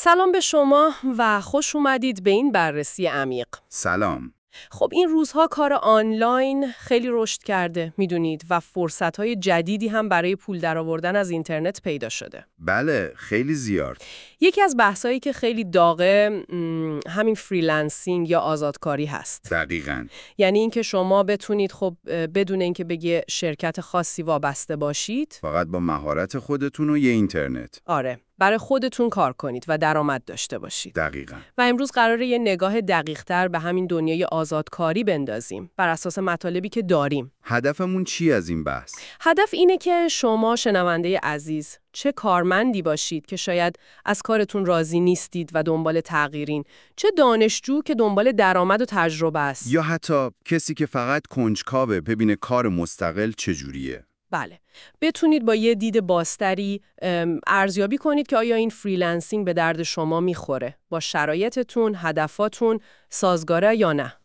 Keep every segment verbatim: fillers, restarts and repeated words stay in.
سلام به شما و خوش اومدید به این بررسی عمیق. سلام. خب این روزها کار آنلاین خیلی رشد کرده میدونید و فرصت‌های جدیدی هم برای پول درآوردن از اینترنت پیدا شده. بله، خیلی زیاد. یکی از بحثایی که خیلی داغه همین فریلنسینگ یا آزادکاری هست. دقیقاً. یعنی اینکه شما بتونید خب بدون اینکه بگه شرکت خاصی وابسته باشید، فقط با مهارت خودتون و یه اینترنت. آره، برای خودتون کار کنید و درآمد داشته باشید. دقیقاً. و امروز قراره یه نگاه دقیق‌تر به همین دنیای آزادکاری بندازیم بر اساس مطالبی که داریم. هدفمون چی از این بحث؟ هدف اینه که شما شنونده عزیز چه کارمندی باشید که شاید از کارتون راضی نیستید و دنبال تغییرین، چه دانشجو که دنبال درآمد و تجربه است، یا حتی کسی که فقط کنجکاوه ببینه کار مستقل چجوریه. بله، بتونید با یه دید بازتری ارزیابی کنید که آیا این فریلنسینگ به درد شما میخوره، با شرایطتون، هدفاتون سازگاره یا نه.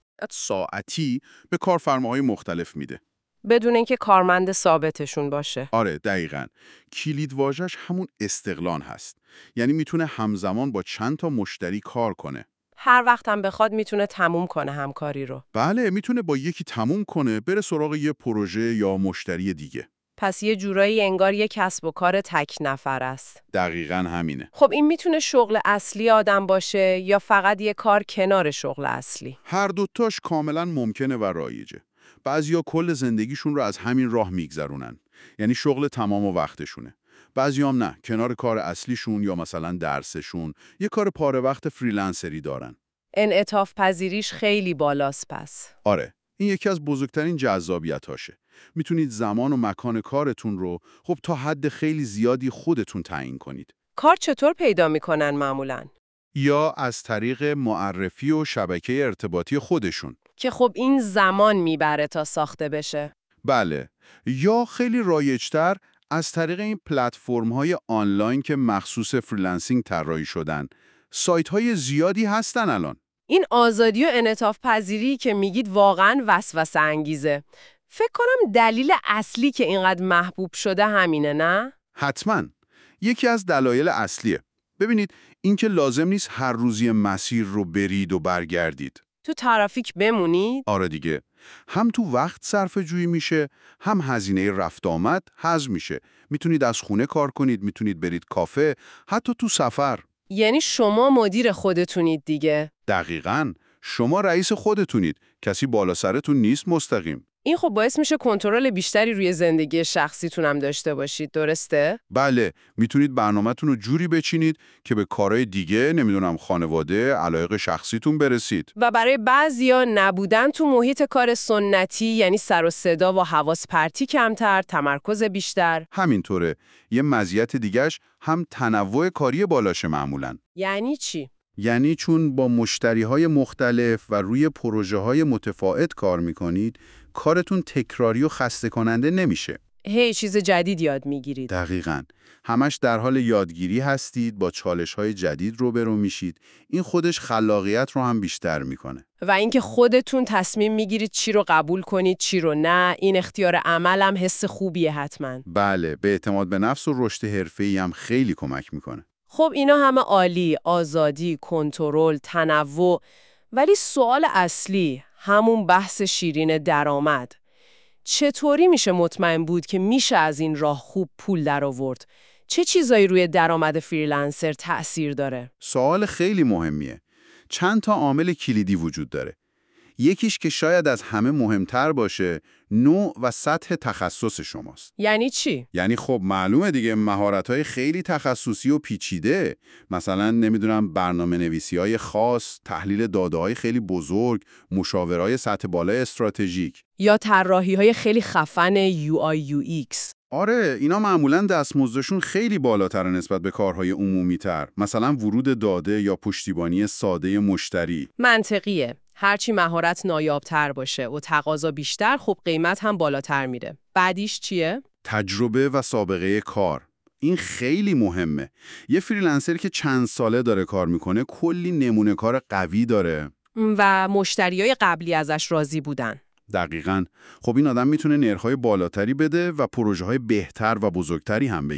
ساعتی به کارفرماهای مختلف میده. بدون اینکه کارمند ثابتشون باشه. آره، دقیقاً. کلید واژه‌اش همون استقلال هست. یعنی میتونه همزمان با چند تا مشتری کار کنه. هر وقت هم بخواد میتونه تموم کنه همکاری رو. بله، میتونه با یکی تموم کنه، بره سراغ یه پروژه یا مشتری دیگه. پس یه جورایی انگار یه کسب و کار تک نفر است. دقیقاً همینه. خب این میتونه شغل اصلی آدم باشه یا فقط یه کار کنار شغل اصلی؟ هر دوتاش کاملاً ممکنه و رایجه. بعضیا کل زندگیشون رو از همین راه میگذرونن. یعنی شغل تمام و وقتشونه. بعضیام نه، کنار کار اصلیشون یا مثلا درسشون یه کار پاره وقت فریلنسری دارن. انعطاف پذیریش خیلی بالاست پس. آره، این یکی از بزرگترین جذابیتاشه. میتونید زمان و مکان کارتون رو خب تا حد خیلی زیادی خودتون تعیین کنید. کار چطور پیدا میکنن معمولاً؟ یا از طریق معرفی و شبکه ارتباطی خودشون. که خب این زمان میبره تا ساخته بشه. بله، یا خیلی رایج‌تر از طریق این پلتفرم‌های آنلاین که مخصوص فریلنسینگ طراحی شدن. سایت‌های زیادی هستن الان. این آزادی و انعطاف پذیری که میگید واقعاً وسوسه انگیزه. فکر کنم دلیل اصلی که اینقدر محبوب شده همینه، نه؟ حتماً. یکی از دلایل اصلیه. ببینید، اینکه لازم نیست هر روزی مسیر رو برید و برگردید. تو ترافیک بمونید؟ آره دیگه. هم تو وقت صرفه جویی میشه، هم هزینه رفت آمد حذف میشه. میتونید از خونه کار کنید، میتونید برید کافه، حتی تو سفر. یعنی شما مدیر خودتونید دیگه. دقیقاً. شما رئیس خودتونید. کسی بالا سرتون نیست مستقیم. این خب باعث میشه کنترل بیشتری روی زندگی شخصیتون هم داشته باشید، درسته؟ بله، میتونید برنامه‌تون رو جوری بچینید که به کارهای دیگه، نمیدونم خانواده، علایق شخصیتون برسید. و برای بعضیا نبودن تو محیط کار سنتی، یعنی سر و صدا و حواس پرتی کمتر، تمرکز بیشتر. همینطوره. یه مزیت دیگه‌اش هم تنوع کاری بالاشه معمولاً. یعنی چی؟ یعنی چون با مشتری‌های مختلف و روی پروژه‌های متفاوت کار می‌کنید، کارتون تکراری و خسته کننده نمیشه. هی چیز جدید یاد میگیرید. دقیقاً. همش در حال یادگیری هستید، با چالش‌های جدید روبرو میشید. این خودش خلاقیت رو هم بیشتر میکنه. و اینکه خودتون تصمیم میگیرید چی رو قبول کنید، چی رو نه، این اختیار عمل هم حس خوبیه حتماً. بله، به اعتماد به نفس و رشد حرفه‌ای هم خیلی کمک میکنه. خب اینا همه عالی، آزادی، کنترل، تنوع، ولی سوال اصلی همون بحث شیرین درآمد. چطوری میشه مطمئن بود که میشه از این راه خوب پول درآورد؟ چه چیزایی روی درآمد فریلنسر تأثیر داره؟ سوال خیلی مهمیه. چند تا عامل کلیدی وجود داره. یکیش که شاید از همه مهمتر باشه، نوع و سطح تخصص شماست. یعنی چی؟ یعنی خب معلومه دیگه، مهارت‌های خیلی تخصصی و پیچیده، مثلا نمیدونم برنامه نویسی‌های خاص، تحلیل داده‌های خیلی بزرگ، مشاورهای سطح بالای استراتژیک، یا طراحی‌های خیلی خفن یو آی یو ایکس. آره، اینا معمولاً دستمزدشون خیلی بالاتر نسبت به کارهای عمومی‌تر، مثلا ورود داده یا پشتیبانی ساده مشتری. منطقیه. هرچی مهارت نایابتر باشه و تقاضا بیشتر، خب قیمت هم بالاتر میره. بعدیش چیه؟ تجربه و سابقه کار. این خیلی مهمه. یه فریلنسر که چند ساله داره کار میکنه، کلی نمونه کار قوی داره. و مشتریای قبلی ازش راضی بودن. دقیقاً. خب این آدم میتونه نرخ‌های بالاتری بده و پروژه‌های بهتر و بزرگتری هم بگیره.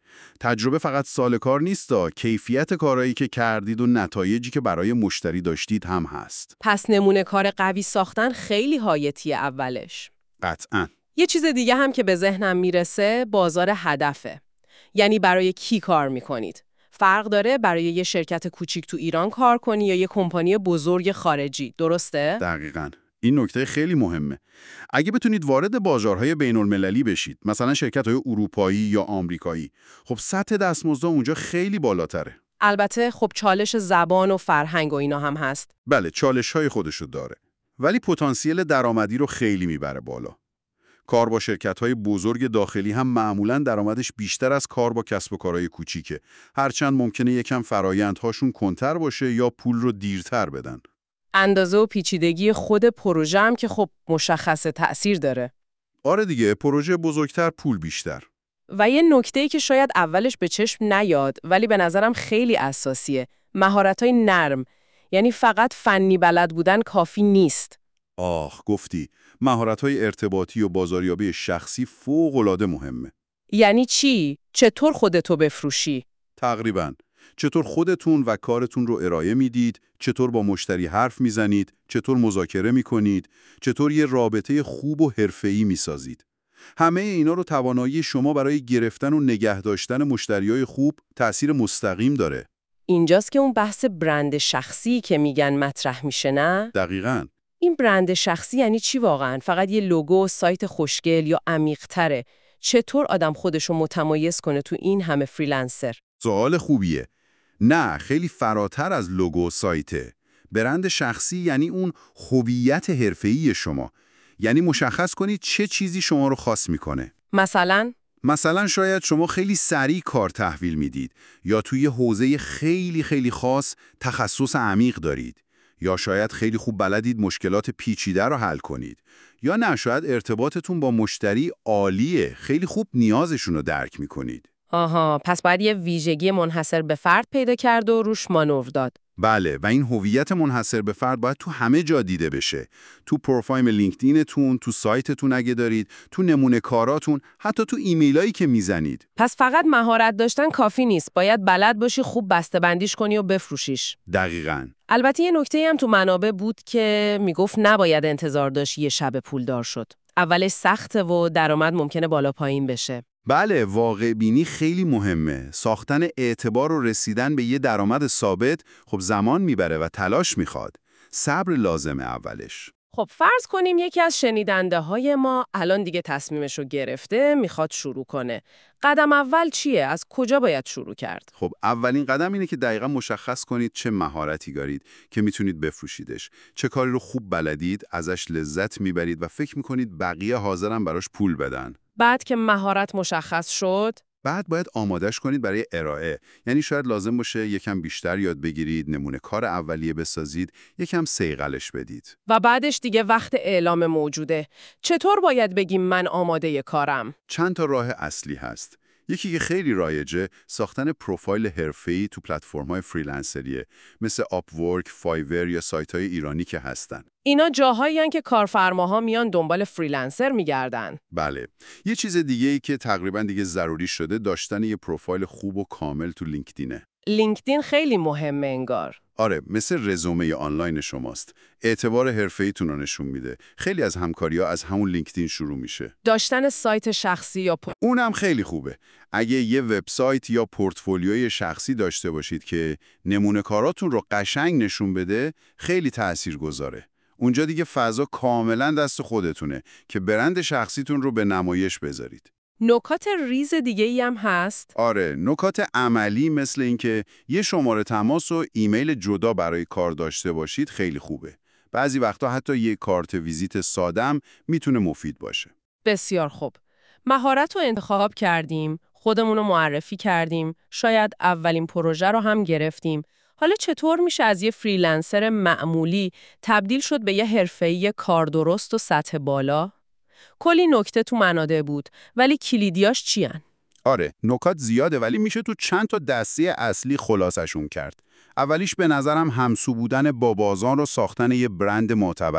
تجربه فقط سال کار نیستا، کیفیت کارهایی که کردید و نتایجی که برای مشتری داشتید هم هست. پس نمونه کار قوی ساختن خیلی حیاتیه اولش. قطعاً. یه چیز دیگه هم که به ذهنم میرسه بازار هدفه. یعنی برای کی کار میکنید؟ فرق داره برای یه شرکت کوچیک تو ایران کار کنی یا یه کمپانی بزرگ خارجی، درسته؟ دقیقاً. این نکته خیلی مهمه. اگه بتونید وارد بازارهای بین‌المللی بشید، مثلا شرکت‌های اروپایی یا آمریکایی، خب سطح دستمزد اونجا خیلی بالاتره. البته خب چالش زبان و فرهنگ و اینا هم هست. بله، چالش‌های خودشو داره. ولی پتانسیل درآمدی رو خیلی میبره بالا. کار با شرکت‌های بزرگ داخلی هم معمولاً درآمدش بیشتر از کار با کسب و کارهای کوچیکه. هرچند ممکنه یکم فرایندهاشون کنتر باشه یا پول رو دیرتر بدن. اندازه و پیچیدگی خود پروژه هم که خب مشخصه تأثیر داره. آره دیگه، پروژه بزرگتر پول بیشتر. و یه نکته‌ای که شاید اولش به چشم نیاد ولی به نظرم خیلی اساسیه، مهارت‌های نرم. یعنی فقط فنی بلد بودن کافی نیست. آخ گفتی، مهارت‌های ارتباطی و بازاریابی شخصی فوق‌العاده مهمه. یعنی چی؟ چطور خودتو بفروشی؟ تقریباً. چطور خودتون و کارتون رو ارائه میدید، چطور با مشتری حرف میزنید، چطور مذاکره میکنید، چطور یه رابطه خوب و حرفه‌ای میسازید. همه اینا رو توانایی شما برای گرفتن و نگه داشتن مشتریای خوب تأثیر مستقیم داره. اینجاست که اون بحث برند شخصی که میگن مطرح میشه، نه؟ دقیقاً. این برند شخصی یعنی چی واقعاً؟ فقط یه لوگو و سایت خوشگل یا عمیق‌تره؟ چطور آدم خودشو متمایز کنه تو این همه فریلنسر؟ سوال خوبیه. نه، خیلی فراتر از لوگو و سایته. برند شخصی یعنی اون هویت حرفه‌ای شما. یعنی مشخص کنید چه چیزی شما رو خاص میکنه. مثلا؟ مثلا شاید شما خیلی سریع کار تحویل میدید یا توی حوزه خیلی خیلی خاص تخصص عمیق دارید. یا شاید خیلی خوب بلدید مشکلات پیچیده رو حل کنید. یا نه، شاید ارتباطتون با مشتری عالیه، خیلی خوب نیازشون رو درک میکنید. آها، پس باید یه ویژگی منحصر به فرد پیدا کرد و روش مانور داد. بله، و این هویت منحصر به فرد باید تو همه جا دیده بشه. تو پروفایل لینکدینتون، تو سایتتون اگه دارید، تو نمونه کاراتون، حتی تو ایمیلایی که میزنید. پس فقط مهارت داشتن کافی نیست، باید بلد باشی خوب بسته‌بندیش کنی و بفروشیش. دقیقاً. البته یه نکته هم تو منابع بود که میگفت نباید انتظار داشت یه شب پولدار شد. اولش سخته و درآمد ممکنه بالا پایین بشه. بله، واقع بینی خیلی مهمه. ساختن اعتبار و رسیدن به یه درآمد ثابت خب زمان میبره و تلاش میخواد. صبر لازمه اولش. خب فرض کنیم یکی از شنیدنده های ما الان دیگه تصمیمشو گرفته، میخواد شروع کنه. قدم اول چیه؟ از کجا باید شروع کرد؟ خب اولین قدم اینه که دقیقاً مشخص کنید چه مهارتی دارید که میتونید بفروشیدش. چه کاری رو خوب بلدید، ازش لذت میبرید و فکر میکنید بقیه حاضرن براش پول بدن. بعد که مهارت مشخص شد، بعد باید آمادش کنید برای ارائه. یعنی شاید لازم باشه یکم بیشتر یاد بگیرید، نمونه کار اولیه بسازید، یکم صیقلش بدید. و بعدش دیگه وقت اعلام موجوده. چطور باید بگیم من آماده کارم؟ چند تا راه اصلی هست. یکی که خیلی رایجه، ساختن پروفایل حرفه‌ای تو پلتفرم‌های فریلنسریه، مثل آپورک، فایور یا سایت‌های ایرانی که هستن. اینا جاهایی هستن که کارفرماها میان دنبال فریلنسر میگردن. بله. یه چیز دیگه‌ای که تقریباً دیگه ضروری شده، داشتن یه پروفایل خوب و کامل تو لینکدینه. لینکدین خیلی مهمه انگار. آره، مثل رزومه آنلاین شماست. اعتبار حرفه‌ایتون رو نشون میده. خیلی از همکاری‌ها از همون لینکدین شروع میشه. داشتن سایت شخصی یا پ... اونم خیلی خوبه. اگه یه وبسایت یا پورتفولیوی شخصی داشته باشید که نمونه کاراتون رو قشنگ نشون بده، خیلی تاثیرگذاره. اونجا دیگه فضا کاملا دست خودتونه که برند شخصیتون رو به نمایش بذارید. نکات ریز دیگه ای هم هست؟ آره، نکات عملی مثل اینکه یه شماره تماس و ایمیل جدا برای کار داشته باشید خیلی خوبه. بعضی وقتا حتی یه کارت ویزیت سادم میتونه مفید باشه. بسیار خوب. مهارت رو انتخاب کردیم، خودمون رو معرفی کردیم، شاید اولین پروژه رو هم گرفتیم. حالا چطور میشه از یه فریلنسر معمولی تبدیل شد به یه حرفه‌ای کار درست و سطح بالا؟ کلی نکته تو منابع بود، ولی کلیدیاش چیان؟ آره، نکات زیاده ولی میشه تو چند تا دسته اصلی خلاصشون کرد. اولیش به نظرم همسو بودن با بازار و ساختن یه برند معتبره.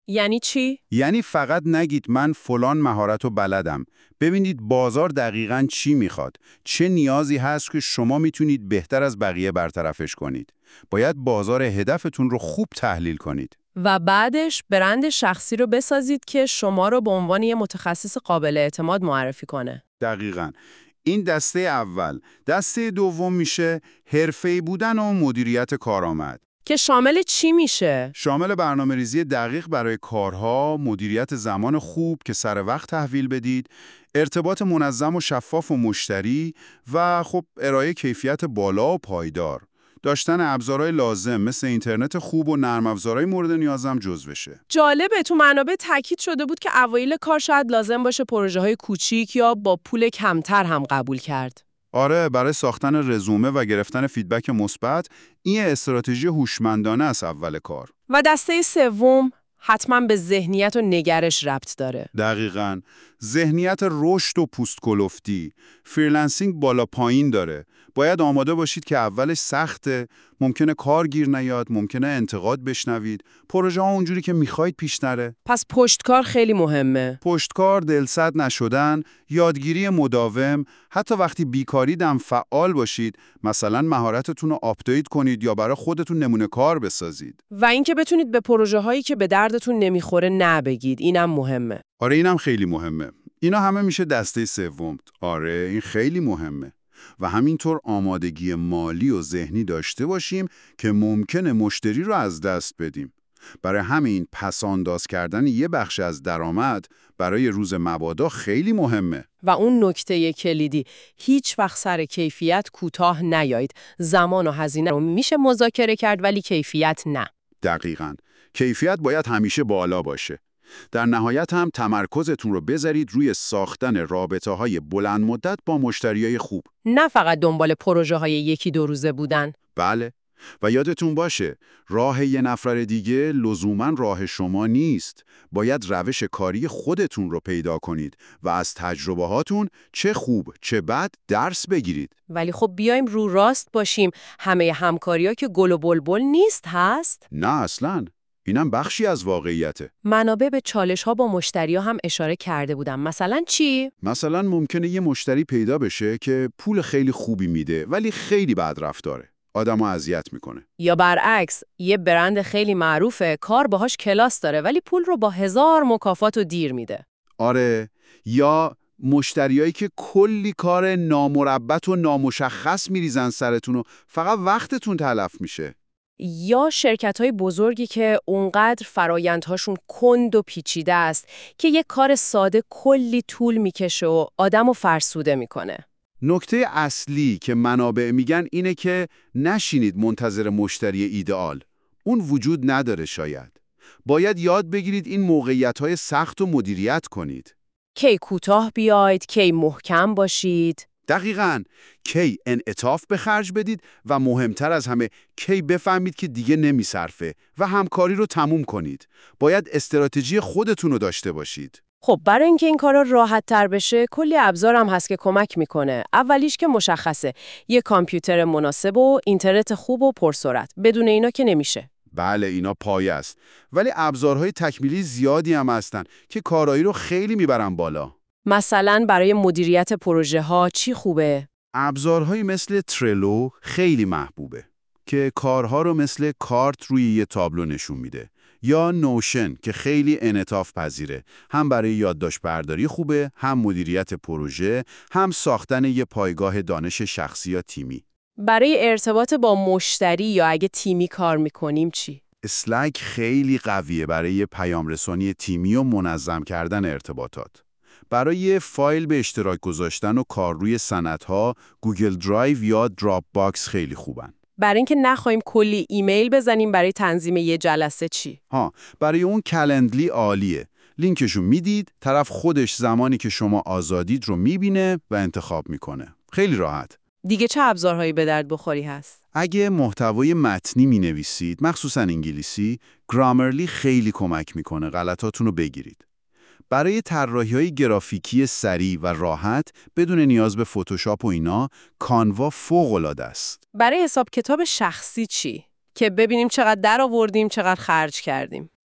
یعنی چی؟ یعنی فقط نگید من فلان مهارت رو بلدم. ببینید بازار دقیقاً چی میخواد. چه نیازی هست که شما میتونید بهتر از بقیه برطرفش کنید. باید بازار هدفتون رو خوب تحلیل کنید. و بعدش برند شخصی رو بسازید که شما رو به عنوان یه متخصص قابل اعتماد معرفی کنه. دقیقاً. این دسته اول. دسته دوم میشه حرفه‌ای بودن و مدیریت کارآمد. که شامل چی میشه؟ شامل برنامه‌ریزی دقیق برای کارها، مدیریت زمان خوب که سر وقت تحویل بدید، ارتباط منظم و شفاف و مشتری و خب ارائه کیفیت بالا و پایدار. داشتن ابزارهای لازم مثل اینترنت خوب و نرم افزارهای مورد نیازم جزوشه. جالبه، تو منابع تاکید شده بود که اوایل کار شاید لازم باشه پروژه‌های کوچیک یا با پول کمتر هم قبول کرد. آره، برای ساختن رزومه و گرفتن فیدبک مثبت این استراتژی هوشمندانه است اول کار. و دسته سوم حتما به ذهنیت و نگرش ربط داره. دقیقاً. ذهنیت رشد و پوست کلفتی. فریلنسینگ بالا پایین داره. باید آماده باشید که اولش سخته، ممکنه کار گیر نیاد، ممکنه انتقاد بشنوید، پروژه ها اونجوری که میخواید پیش نره. پس پشتکار خیلی مهمه. پشتکار، دلسرد نشدن، یادگیری مداوم، حتی وقتی بیکاریدم فعال باشید، مثلا مهارتتون رو آپدیت کنید یا برای خودتون نمونه کار بسازید. و اینکه بتونید به پروژه هایی که به دردتون نمیخوره نبگید، اینم مهمه. آره اینم خیلی مهمه. اینا همه میشه دسته سوم. آره این خیلی مهمه. و همینطور آمادگی مالی و ذهنی داشته باشیم که ممکنه مشتری رو از دست بدیم. برای همین پس‌انداز کردن یه بخش از درآمد برای روز مبادا خیلی مهمه. و اون نکته کلیدی، هیچ وقت سر کیفیت کوتاه نیایید. زمان و هزینه رو میشه مذاکره کرد ولی کیفیت نه. دقیقاً. کیفیت باید همیشه بالا باشه. در نهایت هم تمرکزتون رو بذارید روی ساختن رابطه‌های بلند مدت با مشتریای خوب. نه فقط دنبال پروژه‌های یکی دو روزه بودن. بله. و یادتون باشه راه یه نفر دیگه لزوماً راه شما نیست. باید روش کاری خودتون رو پیدا کنید و از تجربه هاتون چه خوب چه بد درس بگیرید. ولی خب بیایم رو راست باشیم، همه همکاری‌ها که گل و بلبل نیست هست؟ نه اصلاً. اینم بخشی از واقعیته. منابع به چالش‌ها با مشتری‌ها هم اشاره کرده بودم. مثلا چی؟ مثلا ممکنه یه مشتری پیدا بشه که پول خیلی خوبی میده ولی خیلی بد رفتاره. آدمو اذیت میکنه. یا برعکس، یه برند خیلی معروفه، کار باهاش کلاس داره ولی پول رو با هزار مکافات و دیر میده. آره. یا مشتریایی که کلی کار نامربط و نامشخص میریزن سرتون و فقط وقتتون تلف میشه. یا شرکت‌های بزرگی که اونقدر فرایندهاشون کند و پیچیده است که یه کار ساده کلی طول میکشه و آدمو فرسوده میکنه. نکته اصلی که منابع میگن اینه که نشینید منتظر مشتری ایدئال. اون وجود نداره شاید. باید یاد بگیرید این موقعیت‌های سخت و مدیریت کنید. کی کوتاه بیاید، کی محکم باشید. دقیقاً. کی انعطاف به خرج بدید و مهمتر از همه کی بفهمید که دیگه نمیصرفه و همکاری رو تموم کنید. باید استراتژی خودتون رو داشته باشید. خب برای اینکه این کارا راحت تر بشه کلی ابزار هم هست که کمک میکنه. اولیش که مشخصه، یه کامپیوتر مناسب و اینترنت خوب و پرسرعت. بدون اینا که نمیشه. بله اینا پایه است. ولی ابزارهای تکمیلی زیادی هم هستن که کارایی رو خیلی میبرن بالا. مثلا برای مدیریت پروژه ها چی خوبه؟ ابزارهایی مثل ترلو خیلی محبوبه که کارها رو مثل کارت روی یه تابلو نشون میده. یا نوشن که خیلی انعطاف پذیره. هم برای یادداشت برداری خوبه، هم مدیریت پروژه، هم ساختن یه پایگاه دانش شخصی یا تیمی. برای ارتباط با مشتری یا اگه تیمی کار میکنیم چی؟ اسلک خیلی قویه برای پیام رسانی تیمی و منظم کردن ارتباطات. برای فایل به اشتراک گذاشتن و کار روی سندها، گوگل درایو یا دراپ باکس خیلی خوبن. برای اینکه نخواهیم کلی ایمیل بزنیم برای تنظیم یه جلسه چی؟ ها، برای اون کلندلی عالیه. لینکشو میدید، طرف خودش زمانی که شما آزادید رو میبینه و انتخاب میکنه. خیلی راحت. دیگه چه ابزارهایی به درد بخوری هست؟ اگه محتوای متنی مینویسید، مخصوصا انگلیسی، گرامرلی خیلی کمک میکنه غلطاتون رو بگیرید. برای طراحی‌های گرافیکی سریع و راحت بدون نیاز به فتوشاپ و اینا، کانوا فوق‌العاده است. برای حساب کتاب شخصی چی؟ که ببینیم چقدر در آوردیم، چقدر خرج کردیم.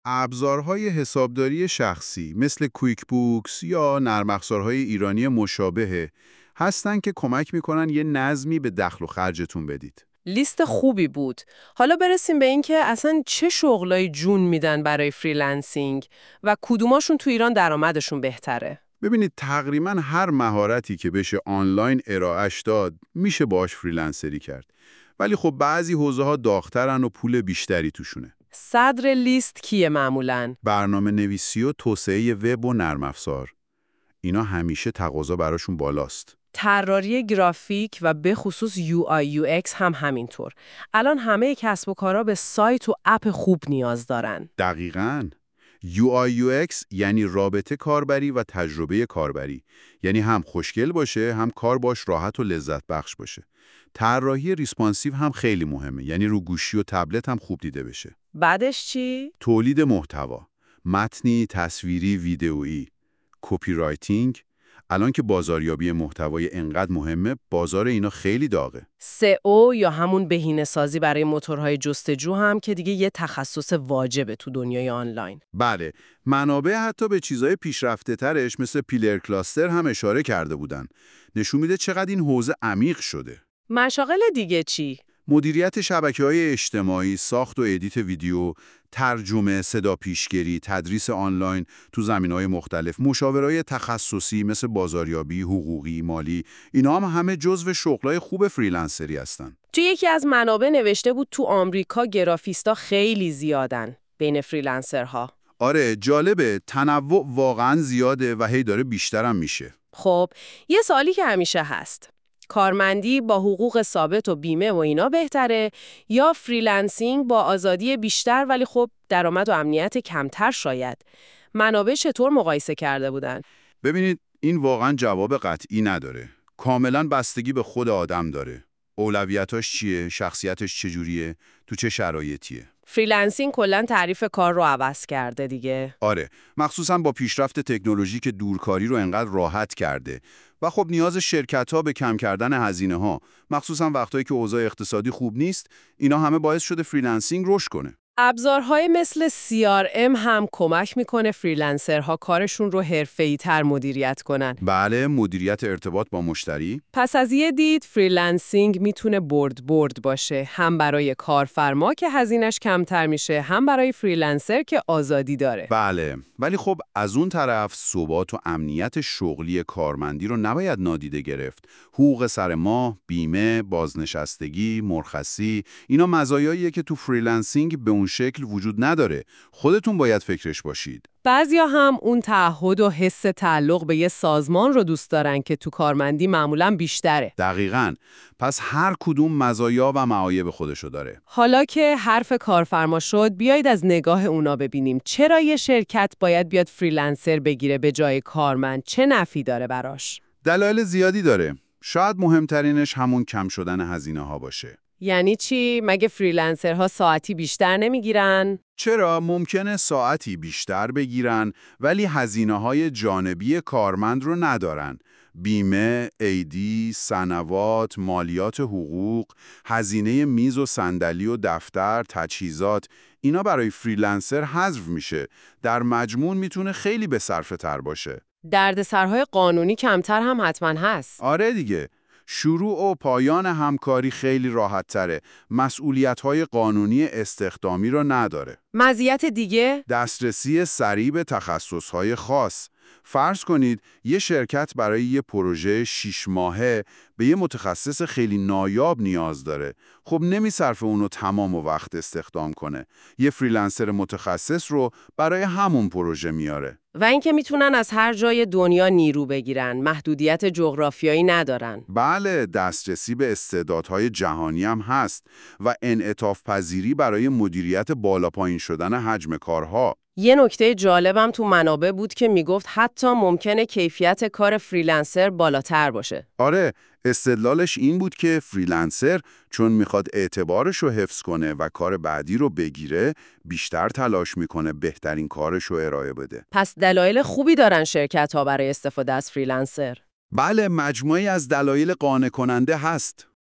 ابزارهای حسابداری شخصی مثل کویک بوکس یا نرم افزارهای ایرانی مشابه هستن که کمک میکنن یه نظمی به دخل و خرجتون بدید. لیست خوبی بود. حالا برسیم به این که اصلا چه شغلای جون میدن برای فریلنسینگ و کدوماشون تو ایران درآمدشون بهتره. ببینید تقریباً هر مهارتی که بشه آنلاین ارائهش داد میشه باش فریلنسری کرد. ولی خب بعضی حوزه‌ها داغ‌ترن و پول بیشتری توشونه. صدر لیست کیه معمولاً؟ برنامه نویسی و توسعه وب و نرم افزار. اینا همیشه تقاضا براشون بالاست. طراحی گرافیک و به خصوص یو آی یو ایکس هم همینطور. الان همه کسب و کارها به سایت و اپ خوب نیاز دارن. دقیقاً. یو آی یو ایکس یعنی رابطه کاربری و تجربه کاربری. یعنی هم خوشگل باشه، هم کار باش راحت و لذت بخش باشه. طراحی ریسپانسیو هم خیلی مهمه. یعنی رو گوشی و تبلت هم خوب دیده بشه. بعدش چی؟ تولید محتوا، متنی، تصویری، ویدئویی، کپی رایتینگ. الان که بازاریابی محتوای انقدر مهمه، بازار اینا خیلی داغه. سئو یا همون بهینه‌سازی برای موتورهای جستجو هم که دیگه یه تخصص واجبه تو دنیای آنلاین. بله، منابع حتی به چیزای پیشرفته ترش مثل پیلر کلاستر هم اشاره کرده بودن. نشون میده چقدر این حوزه عمیق شده. مشاغل دیگه چی؟ مدیریت شبکه‌های اجتماعی، ساخت و ادیت ویدیو، ترجمه، صدا پیشگیری، تدریس آنلاین تو زمینه‌های مختلف، مشاورای تخصصی مثل بازاریابی، حقوقی، مالی، اینا هم همه جزو شغلای خوب فریلنسری هستن. تو یکی از منابع نوشته بود تو آمریکا گرافیستا خیلی زیادن بین فریلنسرها. آره، جالبه، تنوع واقعاً زیاده و هی داره بیشترم میشه. خب، یه سوالی که همیشه هست. کارمندی با حقوق ثابت و بیمه و اینا بهتره یا فریلنسینگ با آزادی بیشتر ولی خب درآمد و امنیت کمتر شاید؟ منابع چطور مقایسه کرده بودن؟ ببینید این واقعاً جواب قطعی نداره. کاملاً بستگی به خود آدم داره. اولویتاش چیه؟ شخصیتش چجوریه؟ تو چه شرایطیه؟ فریلنسینگ کلاً تعریف کار رو عوض کرده دیگه. آره، مخصوصاً با پیشرفت تکنولوژی که دورکاری رو انقدر راحت کرده و خب نیاز شرکت‌ها به کم کردن هزینه‌ها، مخصوصاً وقتایی که اوضاع اقتصادی خوب نیست، اینا همه باعث شده فریلنسینگ رشد کنه. ابزارهای مثل سی آر ام هم کمک میکنه فریلنسرها کارشون رو حرفه‌ای‌تر مدیریت کنن. بله، مدیریت ارتباط با مشتری. پس از یه دید فریلنسینگ میتونه برد برد باشه، هم برای کارفرما که هزینه‌اش کمتر میشه، هم برای فریلنسر که آزادی داره. بله، ولی خب از اون طرف ثبات و امنیت شغلی کارمندی رو نباید نادیده گرفت. حقوق سر ماه، بیمه، بازنشستگی، مرخصی، اینا مزایاییه که تو فریلنسینگ به اون شکل وجود نداره. خودتون باید فکرش باشید. بعضیا هم اون تعهد و حس تعلق به یه سازمان رو دوست دارن که تو کارمندی معمولاً بیشتره. دقیقاً. پس هر کدوم مزایا و معایب خودشو داره. حالا که حرف کارفرما شد، بیایید از نگاه اونا ببینیم چرا یه شرکت باید بیاد فریلنسر بگیره به جای کارمند؟ چه نفعی داره براش؟ دلایل زیادی داره. شاید مهمترینش همون کم شدن هزینه ها باشه. یعنی چی؟ مگه فریلنسرها ساعتی بیشتر نمیگیرن؟ چرا ممکنه ساعتی بیشتر بگیرن ولی هزینه‌های جانبی کارمند رو ندارن. بیمه، ایدی، سنوات، مالیات حقوق، هزینه میز و صندلی و دفتر، تجهیزات، اینا برای فریلنسر حذف میشه. در مجموع میتونه خیلی به صرفه تر باشه. دردسرهای قانونی کمتر هم حتما هست. آره دیگه. شروع و پایان همکاری خیلی راحت تره. مسئولیت‌های قانونی استخدامی رو نداره. مزیت دیگه؟ دسترسی سریع به تخصص‌های خاص. فرض کنید یه شرکت برای یه پروژه شیش ماهه به یه متخصص خیلی نایاب نیاز داره. خب نمیصرفه اونو تمام و وقت استخدام کنه. یه فریلنسر متخصص رو برای همون پروژه میاره. و اینکه میتونن از هر جای دنیا نیرو بگیرن، محدودیت جغرافیایی ندارن. بله، دسترسی به استعدادهای جهانی هم هست و انعطاف پذیری برای مدیریت بالا پایین شدن حجم کارها. یه نکته جالبم تو منابع بود که میگفت حتی ممکنه کیفیت کار فریلنسر بالاتر باشه. آره، استدلالش این بود که فریلنسر چون میخواد اعتبارش رو حفظ کنه و کار بعدی رو بگیره، بیشتر تلاش میکنه بهترین کارش رو ارائه بده. پس دلایل خوبی دارن شرکت‌ها برای استفاده از فریلنسر. بله، مجموعی از دلایل قانع کننده هست.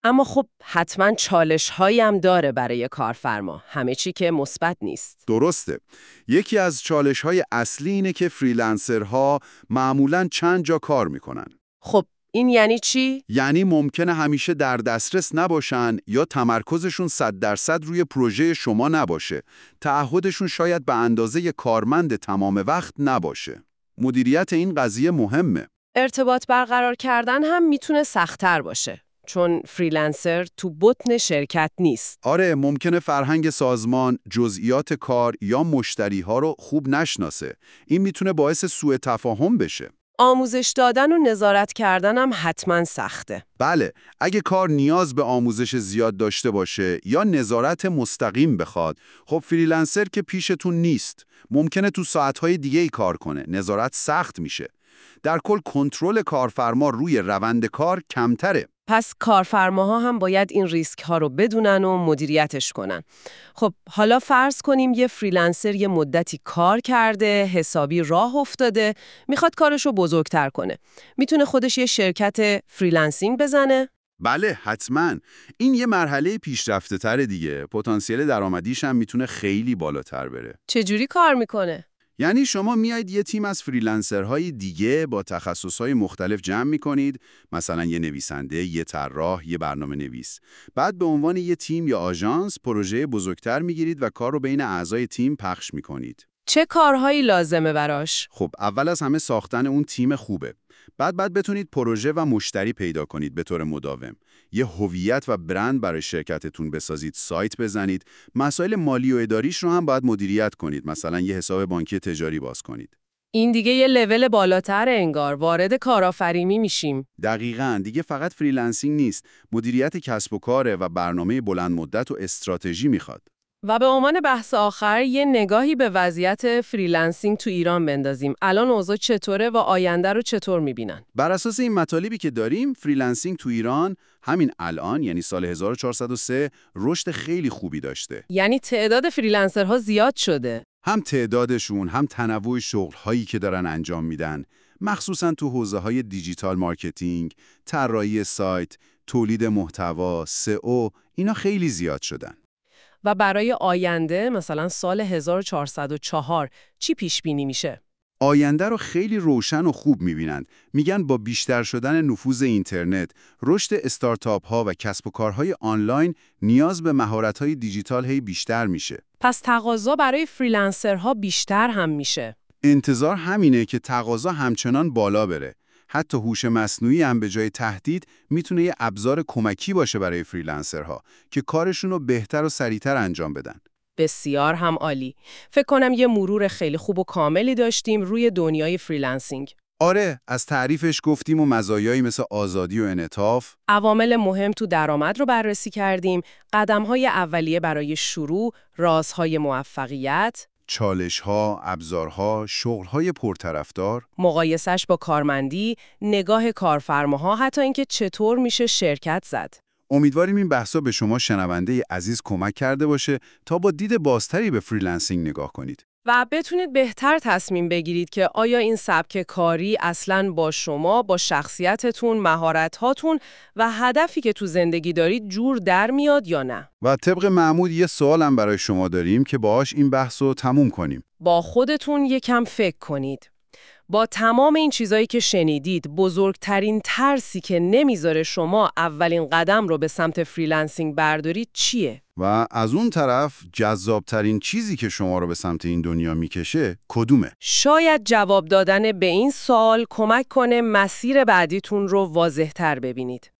اما خب حتما چالش هایی هم داره برای کارفرما. همه چی که مثبت نیست. درسته. یکی از چالش‌های اصلی اینه که فریلنسرها معمولاً چند جا کار میکنن. خب این یعنی چی؟ یعنی ممکنه همیشه در دسترس نباشن یا تمرکزشون صد درصد روی پروژه شما نباشه. تعهدشون شاید به اندازه کارمند تمام وقت نباشه. مدیریت این قضیه مهمه. ارتباط برقرار کردن هم میتونه سخت‌تر باشه. چون فریلنسر تو بطن شرکت نیست. آره، ممکنه فرهنگ سازمان، جزئیات کار یا مشتری‌ها رو خوب نشناسه. این میتونه باعث سوء تفاهم بشه. آموزش دادن و نظارت کردن هم حتما سخته. بله، اگه کار نیاز به آموزش زیاد داشته باشه یا نظارت مستقیم بخواد، خب فریلنسر که پیشتون نیست. ممکنه تو ساعت‌های دیگه ای کار کنه. نظارت سخت میشه. در کل کنترل کارفرما روی روند کار کمتره. پس کارفرماها هم باید این ریسک ها رو بدونن و مدیریتش کنن. خب حالا فرض کنیم یه فریلنسر یه مدتی کار کرده، حسابی راه افتاده، میخواد کارش رو بزرگتر کنه. میتونه خودش یه شرکت فریلنسینگ بزنه؟ بله، حتما. این یه مرحله پیشرفته تر دیگه. پتانسیل درآمدیش هم میتونه خیلی بالاتر بره. چجوری کار میکنه؟ یعنی شما میایید یه تیم از فریلنسرهای دیگه با تخصصهای مختلف جمع میکنید، مثلا یه نویسنده، یه طراح، یه برنامه نویس. بعد به عنوان یه تیم یا آژانس پروژه بزرگتر میگیرید و کار رو بین اعضای تیم پخش میکنید. چه کارهایی لازمه براش؟ خب اول از همه ساختن اون تیم خوبه. بعد بعد بتونید پروژه و مشتری پیدا کنید به طور مداوم. یه هویت و برند برای شرکتتون بسازید، سایت بزنید. مسائل مالی و اداریش رو هم باید مدیریت کنید، مثلا یه حساب بانکی تجاری باز کنید. این دیگه یه لول بالاتر انگار، وارد کارآفرینی میشیم. دقیقاً، دیگه فقط فریلنسینگ نیست، مدیریت کسب و کاره و برنامه بلند مدت و استراتژی میخواد. و به عنوان بحث آخر یه نگاهی به وضعیت فریلنسینگ تو ایران بندازیم. الان اوضاع چطوره و آینده رو چطور میبینن؟ بر اساس این مطالبی که داریم، فریلنسینگ تو ایران همین الان یعنی سال هزار و چهارصد و سه رشد خیلی خوبی داشته. یعنی تعداد فریلنسرها زیاد شده. هم تعدادشون، هم تنوع شغل‌هایی که دارن انجام میدن، مخصوصاً تو حوزه‌های دیجیتال مارکتینگ، طراحی سایت، تولید محتوا، سئو، اینا خیلی زیاد شدن. و برای آینده مثلا سال هزار و چهارصد و چهار چی پیش بینی میشه؟ آینده رو خیلی روشن و خوب می‌بینند. میگن با بیشتر شدن نفوذ اینترنت، رشد استارتاپ‌ها و کسب و کارهای آنلاین، نیاز به مهارت‌های دیجیتال هی بیشتر میشه. پس تقاضا برای فریلنسرها بیشتر هم میشه. انتظار همینه که تقاضا همچنان بالا بره. حتی هوش مصنوعی هم به جای تهدید میتونه یه ابزار کمکی باشه برای فریلنسرها که کارشون رو بهتر و سریعتر انجام بدن. بسیار هم عالی. فکر کنم یه مرور خیلی خوب و کاملی داشتیم روی دنیای فریلنسینگ. آره، از تعریفش گفتیم و مزایایی مثل آزادی و انعطاف، عوامل مهم تو درآمد رو بررسی کردیم، قدم‌های اولیه برای شروع، رازهای موفقیت، چالش‌ها، ابزارها، شغل‌های پرطرفدار، مقایسش با کارمندی، نگاه کارفرماها، حتی اینکه چطور میشه شرکت زد. امیدواریم این بحثا به شما شنونده عزیز کمک کرده باشه تا با دید بازتری به فریلنسینگ نگاه کنید. و بتونید بهتر تصمیم بگیرید که آیا این سبک کاری اصلاً با شما، با شخصیتتون، مهارت‌هاتون و هدفی که تو زندگی دارید جور در میاد یا نه. و طبق معمول یه سوالم برای شما داریم که باهاش این بحث رو تموم کنیم. با خودتون یکم فکر کنید. با تمام این چیزایی که شنیدید، بزرگترین ترسی که نمیذاره شما اولین قدم رو به سمت فریلنسینگ بردارید چیه؟ و از اون طرف جذابترین چیزی که شما رو به سمت این دنیا میکشه کدومه؟ شاید جواب دادن به این سوال کمک کنه مسیر بعدیتون رو واضح‌تر ببینید.